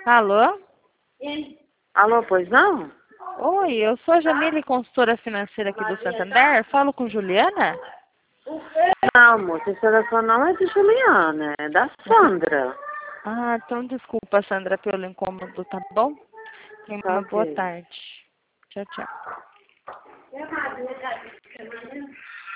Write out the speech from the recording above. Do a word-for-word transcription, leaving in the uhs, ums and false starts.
Alô? Alô, pois não? Oi, eu sou a Jamile, consultora financeira aqui do Santander. Falo com Juliana? Não, moça, esse telefone não é de Juliana, é da Sandra. Ah, então desculpa, Sandra, pelo incômodo, tá bom? Tenha Tá uma boa ok. tarde. Tchau, tchau.